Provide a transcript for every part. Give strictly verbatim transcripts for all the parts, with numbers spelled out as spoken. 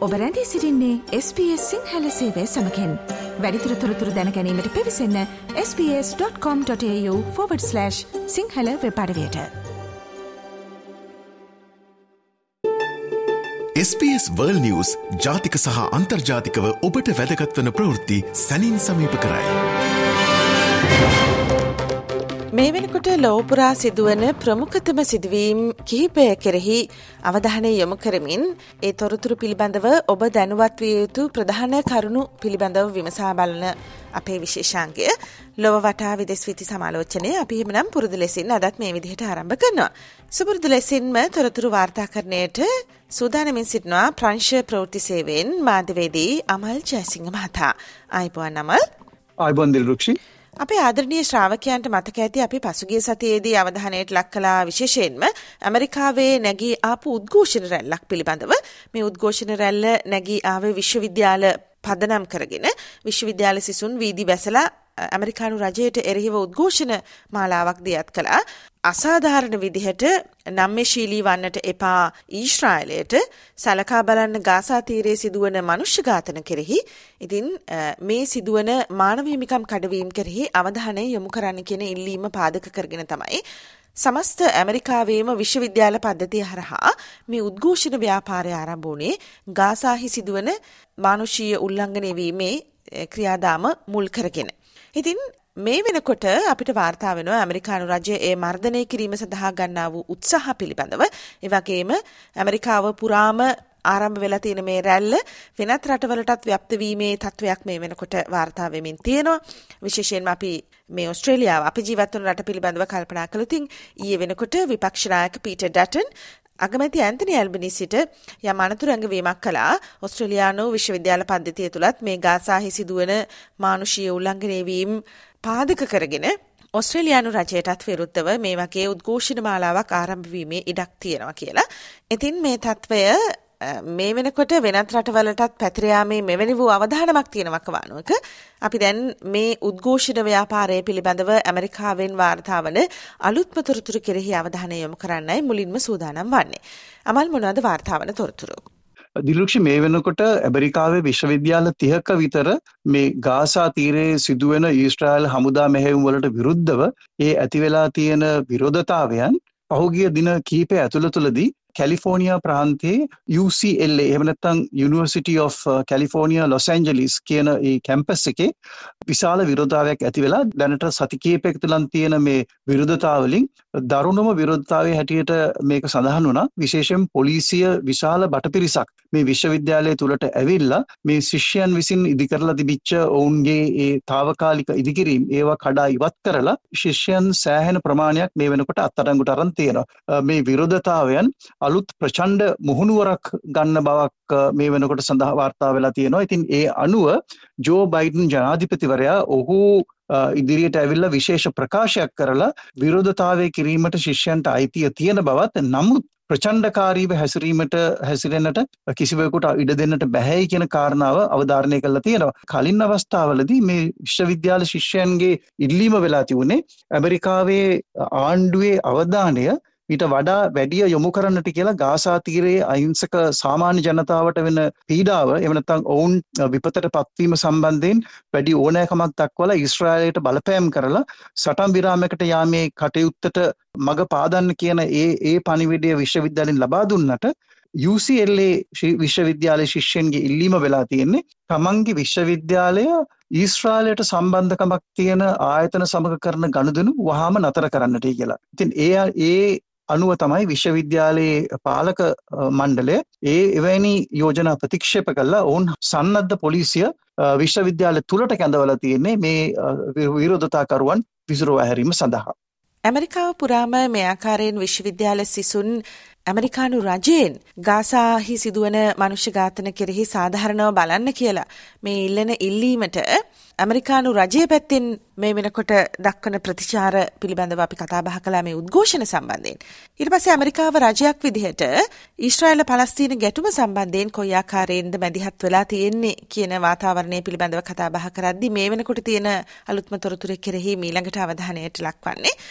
ඔබ රැඳී සිටින්නේ එස් බී එස් සිංහල සේවය සමගින්. වැඩිදුර තොරතුරු දැන ගැනීමට පිවිසන්න S B S dot com dot AU forward slash Sinhala web අඩවියට. S B S World News ජාතික සහ අන්තර්ජාතිකව ඔබට වැදගත් වන ප්‍රවෘත්ති සැනින් සමීප කරයි. මේ වෙනකොට ලෝපුරා සිදුවන ප්‍රමුඛතම සිදුවීම් කිහිපය කෙරෙහි අවධානය යොමු කරමින් ඒ තොරතුරු පිළිබඳව ඔබ දැනුවත් විය යුතු ප්‍රධාන කරුණු පිළිබඳව විමසා බලන අපේ විශේෂාංගය ලොව වටා විදෙස් වීති සමාලෝචනය අපි එහෙමනම් පුරුදු ලෙසින් අදත් මේ විදිහට ආරම්භ කරනවා. සුපුරුදු ලෙසින්ම තොරතුරු වාර්තාකරණයට සූදානමින් සිටිනවා ප්‍රංශ ප්‍රවෘත්ති සේවයෙන් මාධ්‍යවේදී අමල් ජයසිංහ මහතා. ආයුබෝවන් අමල්. ආයුබෝවන් දිල්රුක්ෂි. අපේ ආදරණීය ශ්‍රාවකයන්ට මතක ඇති අපි පසුගිය සතියේදී අවධානයට ලක් කළා විශේෂයෙන්ම ඇමරිකාවේ නැගී ආපු උද්ඝෝෂණ රැල්ලක් පිළිබඳව. මේ උද්ඝෝෂණ රැල්ල නැගී ආවේ විශ්වවිද්‍යාල පදනම් කරගෙන විශ්වවිද්‍යාල සිසුන් වීදි බැසලා ඇමරිකානු රජයට එරෙහිව උද්ඝෝෂණ මාලාවක් දියත් කළා. අසාධාරණ විදිහට නම්‍යශීලී වන්නට එපා ඊශ්‍රායලයට සලකා බලන්න ගාසා තීරයේ සිදුවන මනුෂ්‍ය ඝාතන කෙරෙහි ඉතින් මේ සිදුවන මානව හිමිකම් කඩවීම කෙරෙහි අවධානය යොමු කරන්න කියන ඉල්ලීම පාදක කරගෙන තමයි සමස්ත ඇමරිකාවේම විශ්වවිද්‍යාල පද්ධතිය හරහා මේ උද්ඝෝෂණ ව්‍යාපාරය ආරම්භ වුණේ ගාසාහි සිදුවන මානුෂීය උල්ලංඝනය වීමේ ක්‍රියාදාම මුල් කරගෙන. ඉතින් මේ වෙනකොට අපිට වාර්තා වෙනවා ඇමරිකානු රජය ඒ මර්ධනය කිරීම සඳහා ගන්නා වූ උත්සාහ පිළිබඳව. ඒ වගේම ඇමරිකාව පුරාම ආරම්භ වෙලා තියෙන මේ රැල්ල වෙනත් රටවලටත් ව්‍යාප්ත වීමේ තත්වයක් මේ වෙනකොට වාර්තා වෙමින් තියෙනවා. විශේෂයෙන්ම අපි මේ ඕස්ට්‍රේලියාව අපි ජීවත් වන රට පිළිබඳව කල්පනා කළොත් ඊයේ වෙනකොට විපක්ෂ නායක පීටර් ඩටන් අගමැති ඇන්තනි ඇල්බනීසිට යම් අනතුරු ඇඟවීමක් කළා. ඕස්ට්‍රේලියානු විශ්වවිද්‍යාල පද්ධතිය තුලත් මේ ගාසාහි සිදුවන මානුෂීය උල්ලංඝනය වීම පාදක කරගෙන ඕස්ට්‍රේලියානු රජයටත් විරුද්ධව මේ වගේ උද්ඝෝෂණ මාලාවක් ආරම්භ වීමේ ඉඩක් තියෙනවා කියලා. ඉතින් මේ තත්වය මේ වෙනකොට වෙනත් රටවලටත් පැතිර යාමේ මෙවැනි වූ අවධානමක් තියෙනවා කවානුවක. අපි දැන් මේ උද්ඝෝෂණ ව්‍යාපාරය පිළිබඳව ඇමරිකාවෙන් වාර්තා වන අලුත්ම තොරතුරු කෙරෙහි අවධානය යොමු කරන්නයි මුලින්ම සූදානම් වන්නේ. අමල් මොනවද වාර්තා වන තොරතුරු? දිලුක්ෂි මේ වෙනකොට ඇමරිකාවේ විශ්වවිද්‍යාල තිහක විතර මේ ගාසා තීරයේ සිදුවෙන ඊශ්‍රායල් හමුදා මෙහෙයුම් වලට විරුද්ධව ඒ ඇති වෙලා තියෙන විරෝධතාවයන් පහුගිය දින කිහිපය ඇතුළතදී කැලිෆෝනියා ප්‍රාන්තයේ යූ සී එල් ඒ එහෙම නැත්නම් University of California Los Angeles කියන ඒ කැම්පස් එකේ විශාල විරෝධතාවයක් ඇති වෙලා දැනට සති කිහිපයක තුලන් තියෙන මේ විරෝධතාව වලින් දරුණුම විරෝධතාවයේ හැටියට මේක සඳහන් වුණා. විශේෂයෙන් පොලිසිය විශාල බටපිරිසක් මේ විශ්වවිද්‍යාලය තුලට ඇවිල්ලා මේ ශිෂ්‍යයන් විසින් ඉදි කරලා තිබිච්ච ඔවුන්ගේ ඒ తాවකාලික ඉදිකිරීම් ඒවා කඩා ඉවත් කරලා ශිෂ්‍යයන් සෑහෙන ප්‍රමාණයක් මේ වෙනකොට අත්අඩංගුවට අරන් තියෙනවා. මේ විරෝධතාවයන් අලුත් ප්‍රචණ්ඩ මුහුණුවරක් ගන්න බවක් මේ වෙනකොට සඳහා වාර්තා වෙලා තියෙනවා. ඉතින් ඒ අනුව ජෝ බයිඩන් ජනාධිපතිවරයා ඔහු ඉදිරියට ඇවිල්ලා විශේෂ ප්‍රකාශයක් කරලා විරෝධතාවය කිරීමට ශිෂ්‍යයන්ට අයිතිය තියෙන බවත්, නමුත් ප්‍රචණ්ඩකාරීව හැසිරීමට හැසිරෙන්නට කිසිවෙකුට ඉඩ දෙන්නට බැහැයි කියන කාරණාව අවධාරණය කරලා තියෙනවා. කලින් අවස්ථාවලදී මේ විශ්වවිද්‍යාල ශිෂ්‍යයන්ගේ ඉල්ලීම වෙලා තිබුණේ ඇමරිකාවේ ආණ්ඩුවේ අවධානය ඊට වඩා වැඩිය යොමු කරන්නට කියලා ගාසා තීරයේ අහිංසක සාමාන්‍ය ජනතාවට වෙන පීඩාව එහෙම නැත්නම් ඔවුන් විපතට පත්වීම සම්බන්ධයෙන් වැඩි ඕනෑකමක් දක්වලා ඊශ්‍රායලයට බලපෑම් කරලා සටන් විරාමයකට යාමේ කටයුත්තට මඟ පාදන්න කියන ඒ ඒ පණිවිඩය විශ්වවිද්‍යාලයෙන් ලබා දුන්නට යූ සී එල් ඒ විශ්වවිද්‍යාලයේ ශිෂ්‍යයන්ගේ ඉල්ලීම වෙලා තියෙන්නේ තමන්ගේ විශ්වවිද්‍යාලය ඊශ්‍රායලයට සම්බන්ධකමක් තියෙන ආයතන සමග කරන ගනුදෙනු වහාම නතර කරන්නට කියලා. ඉතින් ඒ ඒ අනුව තමයි විශ්වවිද්‍යාලයේ පාලක මණ්ඩලය ඒ එවැනි යෝජනා ප්‍රතික්ෂේප කළා. ඔවුන් සන්නද්ධ පොලිසිය විශ්වවිද්‍යාල තුලට කැඳවලා තියෙන්නේ මේ විරෝධතාකරුවන් විසිරුවා හැරීම සඳහා. ඇමරිකාව පුරාම මේ ආකාරයෙන් විශ්වවිද්‍යාල සිසුන් ඇමරිකානු රජයෙන් ගාසාහි සිදුවන මනුෂ්‍ය ඝාතන කෙරෙහි සාධාරණව බලන්න කියලා මේ ඉල්ලන ඉල්ලීමට ඇමරිකානු රජයේ පැත්තෙන් මේ වෙනකොට දක්වන ප්‍රතිචාර පිළිබඳව අපි කතා බහ කළා මේ උද්ඝෝෂණ සම්බන්ධයෙන්. ඊට පස්සේ ඇමරිකාව රජයක් විදිහට ඊශ්‍රායල පලස්තීන ගැටුම සම්බන්ධයෙන් කොයි ආකාරයෙන්ද මැදිහත් වෙලා තියෙන්නේ කියන වාතාවරණය පිළිබඳව කතා බහ කරද්දී මේ වෙනකොට තියෙන අලුත්ම තොරතුරු කෙරෙහි ඊළඟට අවධානයට ලක්වන්නේ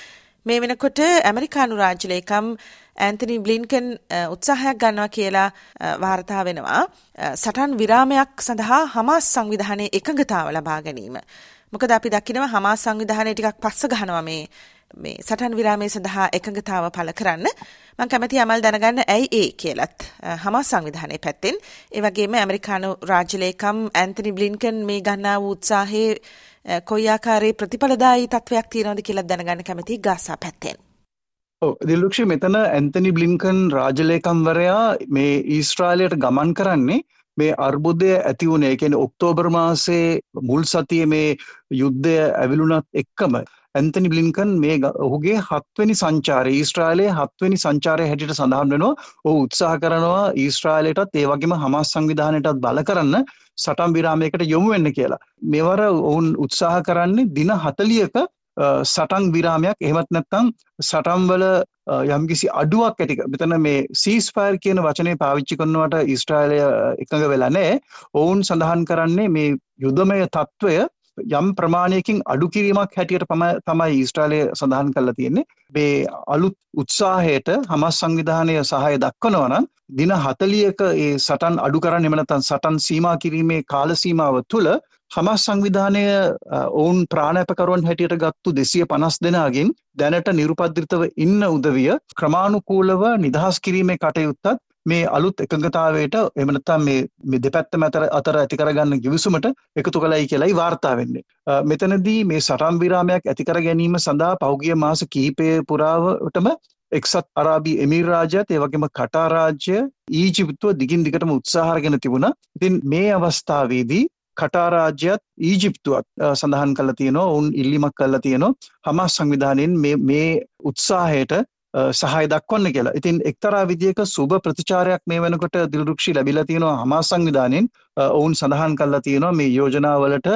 මේ වෙනකොට ඇමරිකානු රාජ්‍ය ලේකම් ඇන්තනි බ්ලින්කන් උත්සාහයක් ගන්නවා කියලා වාර්තා වෙනවා සටන් විරාමයක් සඳහා හමාස් සංවිධානයේ එකඟතාව ලබා ගැනීම. මොකද අපි දකිනවා හමාස් සංවිධානය ටිකක් පස්ස ගහනවා මේ මේ සටන් විරාමයේ සඳහා එකඟතාව පළ කරන්න. මම කැමතියි අමල් දැනගන්න ඇයි ඒ කියලත් හමාස් සංවිධානයේ පැත්තෙන්. ඒ වගේම ඇමරිකානු රාජ්‍ය ලේකම් ඇන්තනි බ්ලින්කන් මේ ගන්නා වූ උත්සාහයේ කොයි ආකාරයේ ප්‍රතිඵලදායී තත්වයක් තියෙනවද කියලා දැනගන්න කැමතියි ගාසා පැත්තෙන්. ඔව් දිලුක්ෂි මෙතන ඇන්තනි බ්ලින්කන් රාජ්‍ය ලේකම්වරයා මේ ඊශ්‍රායලයට ගමන් කරන්නේ මේ අර්බුදය ඇති වුණේ. ඒ කියන්නේ ඔක්තෝබර් මාසයේ මුල් සතියේ මේ යුද්ධය ඇවිලුණත් එක්කම ඇන්තනි බ්ලින්කන් මේ ඔහුගේ හත්වෙනි සංචාරය ඊශ්‍රායලයේ හත්වෙනි සංචාරය හැටියට සඳහන් වෙනවා. ඔහු උත්සාහ කරනවා ඊශ්‍රායලයටත් ඒ වගේම හමාස් සංවිධානයටත් බල කරන්න සටන් විරාමයකට යොමු වෙන්න කියලා. මෙවර ඔවුන් උත්සාහ කරන්නේ දින හතළිහක සටන් විරාමයක් එහෙමත් නැත්නම් සටන් වල යම්කිසි අඩුවක් ඇති. මෙතන මේ සීස්ෆයර් කියන වචනේ පාවිච්චි කරනවට ඊශ්‍රායලය එකඟ වෙලා නැහැ. ඔවුන් සඳහන් කරන්නේ මේ යුදමය තත්වය යම් ප්‍රමාණයකින් අඩු කිරීමක් හැටියට තමයි ඊශ්‍රායලය සඳහන් කරලා තියෙන්නේ. මේ අලුත් උත්සාහයට හමාස් සංවිධානය සහාය දක්වනවා නම් දින හතළිහක ඒ සටන් අඩු කරන්න එහෙම නැත්නම් සටන් සීමා කිරීමේ කාල සීමාව තුළ හමාස් සංවිධානය ඔවුන් ප්‍රාණාපකරුවන් හැටියට ගත්තු දෙසිය පනස් දෙනාගෙන් දැනට නිරුපද්‍රිතව ඉන්න උදවිය ක්‍රමානුකූලව නිදහස් කිරීමේ කටයුත්තත් මේ අලුත් එකඟතාවයට එහෙම නැත්නම් මේ මේ දෙපැත්තම අතර අතර ඇති කරගන්න කිවිසුමට එකතු කළයි කියලායි වාර්තා වෙන්නේ. මෙතනදී මේ සටන් විරාමයක් ඇති කර ගැනීම සඳහා පහුගිය මාස කිහිපය පුරාවටම එක්සත් අරාබි එමිරාත් රාජ්‍යත් ඒ වගේම කටාර් රාජ්‍ය ඊජිප්තුව දිගින් දිගටම උත්සාහ කරගෙන තිබුණා. ඉතින් මේ අවස්ථාවේදී කටාර් රාජ්‍යත් ඊජිප්තුවත් සඳහන් කරලා තියෙනවා ඔවුන් ඉල්ලීමක් කරලා තියෙනවා හමාස් සංවිධානයෙන් මේ මේ උත්සාහයට සහාය දක්වන්න කියලා. ඉතින් එක්තරා විදියක සුබ ප්‍රතිචාරයක් මේ වෙනකොට දිලුරුක්ෂි ලැබිලා තියෙනවා හමාස් සංවිධානයෙන්. ඔවුන් සඳහන් කරලා තියෙනවා මේ යෝජනාවලට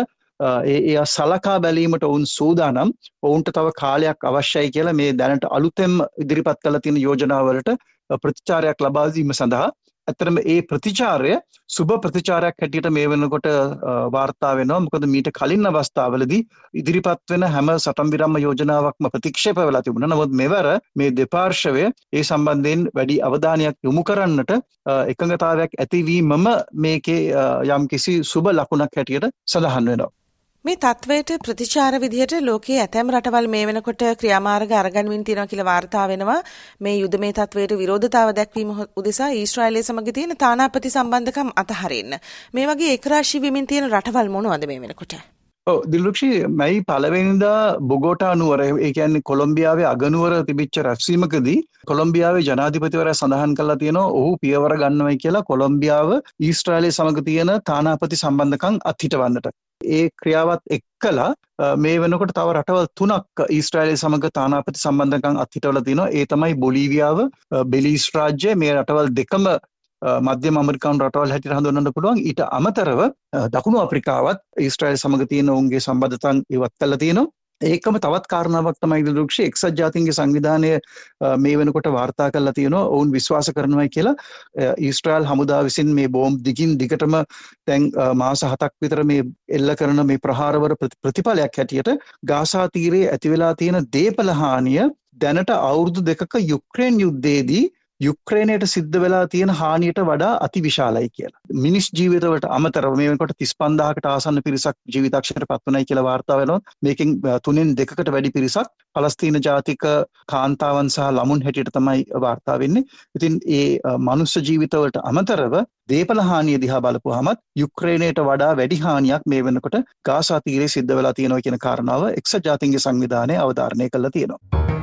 ඒ ඒ සලකා බැලීමට ඔවුන් සූදානම්. ඔවුන්ට තව කාලයක් අවශ්‍යයි කියලා මේ දැනට අලුතෙන් ඉදිරිපත් කරලා තියෙන යෝජනාවලට ප්‍රතිචාරයක් ලබා දීම සඳහා ඇත්තටම ඒ ප්‍රතිචාරය සුබ ප්‍රතිචාරයක් හැටියට මේ වෙනකොට වාර්තා වෙනවා. මොකද මීට කලින් අවස්ථාවලදී ඉදිරිපත් වෙන හැම සටන් විරාම යෝජනාවක්ම ප්‍රතික්ෂේප වෙලා තිබුණා. නමුත් මෙවර මේ දෙපාර්ශවය ඒ සම්බන්ධයෙන් වැඩි අවධානයක් යොමු කරන්නට එකඟතාවයක් ඇතිවීමම මේකේ යම්කිසි සුබ ලකුණක් හැටියට සඳහන් වෙනවා. මේ තත්වයට ප්‍රතිචාර විදිහට ලෝකයේ ඇතැම් රටවල් මේ වෙනකොට ක්‍රියාමාර්ග අරගන්මින් තියෙනවා කියලා වාර්තා වෙනවා. මේ යුදමේ තත්වයට විරෝධතාව දැක්වීම උදෙසා ඊශ්‍රායලය සමග තියෙන තානාපති සම්බන්ධකම් අතහරින්න. මේ වගේ ඒකරාශී වෙමින් තියෙන රටවල් මොනවද මේ වෙනකොට? ඔව් දිලුක්ෂි මයි පළවෙනිදා බොගෝටා නුවර ඒ කියන්නේ කොලොම්බියාවේ අගනුවර තිබිච්ච රැස්වීමකදී කොලොම්බියාවේ ජනාධිපතිවරයා සඳහන් කළා තියෙනවා ඔහු පියවර ගන්නවයි කියලා කොලොම්බියාව ඊශ්‍රායලය සමග තියෙන තානාපති සම්බන්ධකම් අත්හිටවන්නට. ඒ ක්‍රියාවත් එක්කලා මේ වෙනකොට තව රටවල් තුනක් ඊශ්‍රායලය සමග තානාපති සම්බන්ධකම් අත්හිටවලා තිනවා. ඒ තමයි බොලීවියාව, බෙලීස් රාජ්‍ය. මේ රටවල් දෙකම මධ්‍යම ඇමරිකානු රටවල් හැටියට හඳුන්වන්න පුළුවන්. ඊට අමතරව දකුණු අප්‍රිකාවත් ඊශ්‍රායල් සමග තියෙන ඔවුන්ගේ සම්බන්ධතාන් ඉවත් කළා තියෙනවා. ඒකම තවත් කාරණාවක් තමයි දිලුක්ෂි එක්සත් ජාතීන්ගේ සංවිධානය මේ වෙනකොට වාර්තා කරලා තියෙනවා ඔවුන් විශ්වාස කරනවා කියලා ඊශ්‍රායල් හමුදාව විසින් මේ බෝම්බ දිගින් දිගටම දැන් මාස හතක් විතර මේ එල්ල කරන මේ ප්‍රහාරවල ප්‍රතිඵලයක් හැටියට ගාසා තීරයේ ඇති වෙලා තියෙන දේපල හානිය දැනට අවුරුදු දෙකක යුක්‍රේන් යුද්ධයේදී යුක්‍රේනයට සිද්ධ වෙලා තියෙන හානියට වඩා අතිවිශාලයි කියලා. මිනිස් ජීවිතවලට අමතරව මේ වෙනකොට තිස් පන්දාහකට ආසන්න පිරිසක් ජීවිතක්ෂයට පත් වුණයි කියලා වාර්තා වෙනවා. මේකෙන් තුනෙන් දෙකකට වැඩි පිරිසක් පලස්තීන ජාතික කාන්තාවන් සහ ළමුන් හැටියට තමයි වාර්තා වෙන්නේ. ඉතින් ඒ මනුස්ස ජීවිතවලට අමතරව දේපල හානිය දිහා බලපුවාමත් යුක්‍රේනයට වඩා වැඩි හානියක් මේ වෙනකොට ගාසා තීරයේ සිද්ධ වෙලා තියෙනවා කියන කාරණාව එක්සත් ජාතීන්ගේ සංවිධානය අවධාරණය කළා තියෙනවා.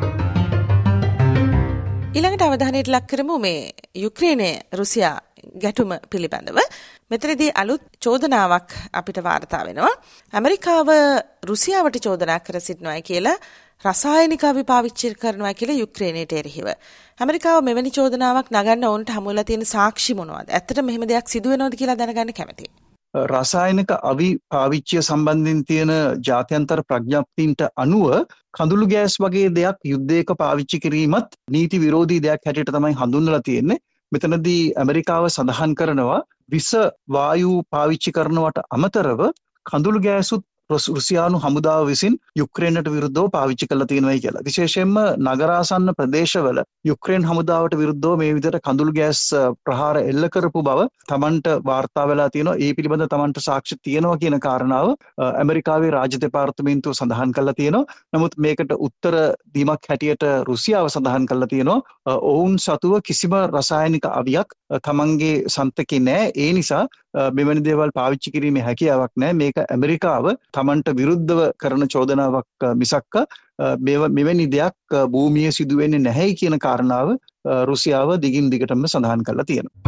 ඊළඟට අවධානයට ලක් කරමු මේ යුක්‍රේනයේ රුසියා ගැටුම පිළිබඳව. මෙතනදී අලුත් චෝදනාවක් අපිට වාර්තා වෙනවා. ඇමරිකාව රුසියාවට චෝදනා කර සිටිනවා කියලා රසායනික අවි පාවිච්චි කරනවා කියලා යුක්‍රේනයට එරෙහිව. ඇමරිකාව මෙවැනි චෝදනාවක් නගන්න ඕනට හමු වෙලා තියෙන සාක්ෂි මොනවද? ඇත්තටම මෙහෙම දෙයක් සිදු වෙනවද කියලා දැනගන්න කැමතියි. රසායනික අවි පාවිච්චිය සම්බන්ධයෙන් තියෙන ජාත්‍යන්තර ප්‍රඥප්තින්ට අනුව කඳුළු ගෑස් වගේ දෙයක් යුද්ධයක පාවිච්චි කිරීමත් නීති විරෝධී දෙයක් හැටියට තමයි හඳුන්වලා තියෙන්නේ. මෙතනදී ඇමරිකාව සඳහන් කරනවා විස වායු පාවිච්චි කරනවට අමතරව කඳුළු ගෑසුත් රුසියානු හමුදාව විසින් යුක්‍රේනට විරුද්ධව පාවිච්චි කරලා තියෙනවා කියලා. විශේෂයෙන්ම නගරාසන්න ප්‍රදේශවල යුක්‍රේන් හමුදාවට විරුද්ධව මේ විදිහට කඳුළු ගෑස් ප්‍රහාර එල්ල කරපු බව තමන්ට වාර්තා වෙලා තියෙනවා. ඒ පිළිබඳව තමන්ට සාක්ෂි තියෙනවා කියන කාරණාව ඇමරිකාවේ රාජ්‍ය දෙපාර්තමේන්තුව සඳහන් කරලා තියෙනවා. නමුත් මේකට උත්තර දීමක් හැටියට රුසියාව සඳහන් කරලා තියෙනවා ඔවුන් සතුව කිසිම රසායනික අවියක් තමන්ගේ සන්තකේ නැහැ. ඒ නිසා මෙවැනි දේවල් පාවිච්චි කිරීමේ හැකියාවක් නැහැ. මේක ඇමරිකාව තමන්ට විරුද්ධව කරන චෝදනාවක් මිසක්ක මෙවැනි දෙයක් භූමියේ සිදු වෙන්නේ නැහැයි කියන කාරණාව රුසියාව දිගින් දිගටම සඳහන් කරලා තියෙනවා.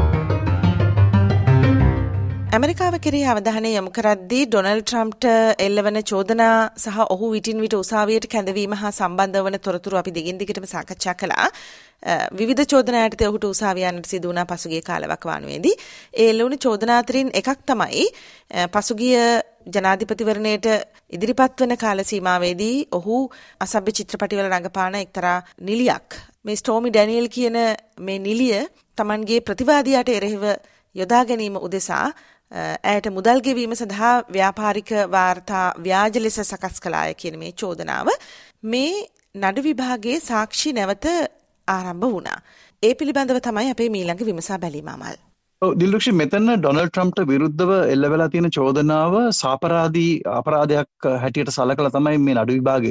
ඇමරිකාව කෙරෙහි අවධානය යොමු කරද්දී ඩොනල්ඩ් ට්‍රම්ප්ට එල්ලවන චෝදනා සහ ඔහු විටින් විට උසාවියට කැඳවීම හා සම්බන්ධ වන තොරතුරු අපි දිගින් දිගටම සාකච්ඡා කළා. විවිධ චෝදනා යටතේ ඔහුට උසාවිය යන්නට සිදු වුණා පසුගිය කාලවකවානුවේදී. ඒ එල්ලුණු චෝදනා අතරින් එකක් තමයි පසුගිය ජනාධිපතිවරණයට ඉදිරිපත් වන කාල සීමාවේදී ඔහු අසභ්‍ය චිත්‍රපටිවල රඟපාන එක්තරා නිලියක් මේ ස්ටෝමි ඩැනියල් කියන මේ නිලිය Tamanගේ ප්‍රතිවාදියාට එරෙහිව යොදා ගැනීම උදෙසා ඇයට මුදල් ගෙවීම සඳහා ව්‍යාපාරික වාර්තා ව්‍යාජ ලෙස සකස් කළාය කියන මේ චෝදනාව මේ නඩු විභාගයේ සාක්ෂි නැවත ආරම්භ වුණා. ඒ පිළිබඳව තමයි අපේ මීළඟ විමසා බැලීම අමල්. ඔව් දිල්රුක්ෂි මෙතන ඩොනල්ඩ් ට්‍රම්ප්ට විරුද්ධව එල්ල වෙලා තියෙන චෝදනාව සාපරාධී අපරාධයක් හැටියට සලකලා තමයි මේ නඩු විභාගය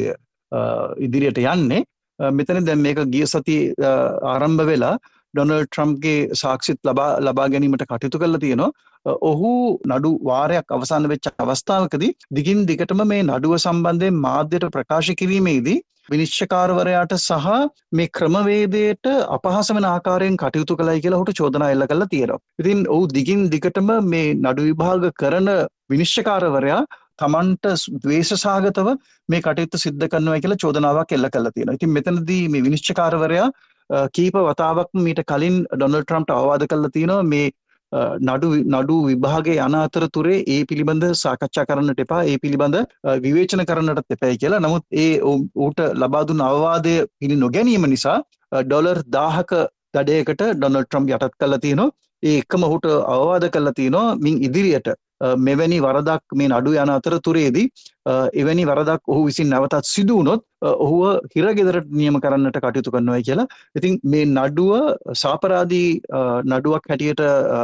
ඉදිරියට යන්නේ. මෙතන දැන් මේක ගිය සතියේ ආරම්භ වෙලා ඩොනල්ඩ් ට්‍රම්ප්ගේ සාක්ෂිත් ලබා ලබා ගැනීමට කටයුතු කරලා තියෙනවා. ඔහු නඩු වාරයක් අවසන් වෙච්ච අවස්ථාවකදී දිගින් දිගටම මේ නඩුව සම්බන්ධයෙන් මාධ්‍යට ප්‍රකාශ කිරීමේදී විනිශ්චයකාරවරයාට සහ මේ ක්‍රමවේදයට අපහාස වෙන ආකාරයෙන් කටයුතු කළයි කියලා ඔහුට චෝදනා එල්ල කරලා තියෙනවා. ඉතින් ඔහු දිගින් දිගටම මේ නඩු විභාග කරන විනිශ්චයකාරවරයා තමන්ට ද්වේෂසහගතව මේ කටයුතු සිද්ධ කරනවා කියලා චෝදනාවක් එල්ල කරලා තියෙනවා. ඉතින් මෙතනදී මේ විනිශ්චයකාරවරයා කීප වතාවක් මීට කලින් ඩොනල්ඩ් ට්‍රම්ප්ට අවවාද කරලා තියෙනවා මේ නඩු නඩු විභාගයේ යන අතරතුරේ ඒ පිළිබඳ සාකච්ඡා කරන්නට එපා, ඒ පිළිබඳ විවේචන කරන්නටත් එපායි කියලා. නමුත් ඒ ඌට ලබා දුන්න අවවාදය පිළි නොගැනීම නිසා ඩොලර් දාහක දඩයකට ඩොනල්ඩ් ට්‍රම්ප් යටත් කරලා තියෙනවා. ඒ එකම ඌට අවවාද කරලා තියෙනවා මින් ඉදිරියට මෙවැනි වරදක් මේ නඩු යන අතරතුරේදී එවැනි වරදක් ඔහු විසින් නැවතත් සිදු වුණොත් ඔහුව හිරගෙදරට නියම කරන්නට කටයුතු කරනවා කියලා. ඉතින් මේ නඩුව සාපරාධී නඩුවක් හැටියට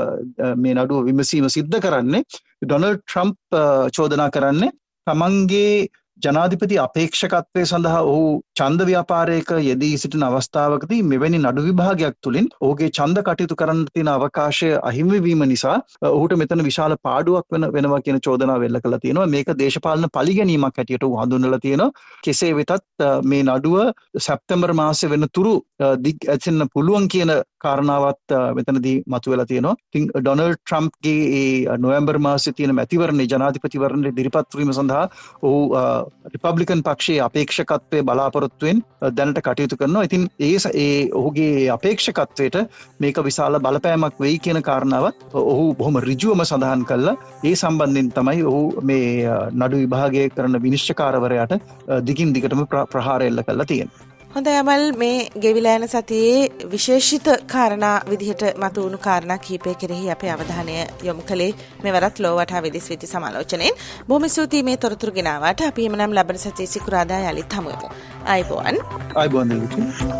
මේ නඩුව විමසීම සිද්ධ කරන්නේ ඩොනල්ඩ් ට්‍රම්ප් චෝදනා කරන්නේ තමන්ගේ ජනාධිපති අපේක්ෂකත්වය සඳහා ඔහු ඡන්ද ව්‍යාපාරයක යෙදී සිටින අවස්ථාවකදී මෙවැනි නඩු විභාගයක් තුලින් ඔහුගේ ඡන්ද කටයුතු කරන්න තියෙන අවකාශය අහිමි වීම නිසා ඔහුට මෙතන විශාල පාඩුවක් වෙන වෙනවා කියන චෝදනාව එල්ල කළා තියෙනවා. මේක දේශපාලන පලිගැනීමක් හැටියට ඔහු හඳුන්වලා තියෙනවා. කෙසේ වෙතත් මේ නඩුව සැප්තැම්බර් මාසෙ වෙනතුරු දිග් ඇසෙන්න පුළුවන් කියන කාරණාවත් මෙතනදී මතුවලා තියෙනවා. ඉතින් ඩොනල්ඩ් ට්‍රම්ප්ගේ ඒ නොවැම්බර් මාසයේ තියෙන මැතිවරණයේ ජනාධිපතිවරණයේ ඉදිරිපත් වීම සඳහා ඔහු රිපබ්ලිකන් පක්ෂයේ අපේක්ෂකත්වයේ බලාපොරොත්තුවෙන් දැනට කටයුතු කරනවා. ඉතින් ඒ ඒ ඔහුගේ අපේක්ෂකත්වයට මේක විශාල බලපෑමක් වෙයි කියන කාරණාවත් ඔහු බොහොම ඍජුවම සඳහන් කළා. ඒ සම්බන්ධයෙන් තමයි ඔහු මේ නඩු විභාගය කරන විනිශ්චයකාරවරයාට දිගින් දිගටම ප්‍රහාර එල්ල කළා තියෙන්නේ. හොඳයි අමල්, මේ ගෙවිලා යන සතියේ විශේෂිත කාරණා විදිහට මතුවුණු කාරණා කීපය කෙරෙහි අපේ අවධානය යොමු කළේ මෙවරත් ලෝවට වෙදිස් වෙච්ච සමාලෝචනයෙන්. බොහොම ස්තුතියි මේ තොරතුරු ගෙනාවට. අපි එමනම් ලබන සතියේ සිකුරාදා යලිත් හමු වෙමු. ආයිබෝන්. ආයිබෝන් දෙවියන්.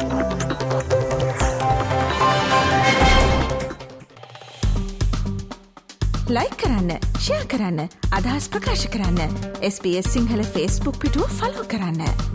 ලයික් කරන්න, ෂෙයා කරන්න, අදහස් ප්‍රකාශ කරන්න. S B S Sinhala Facebook පිටුව ෆලෝ කරන්න.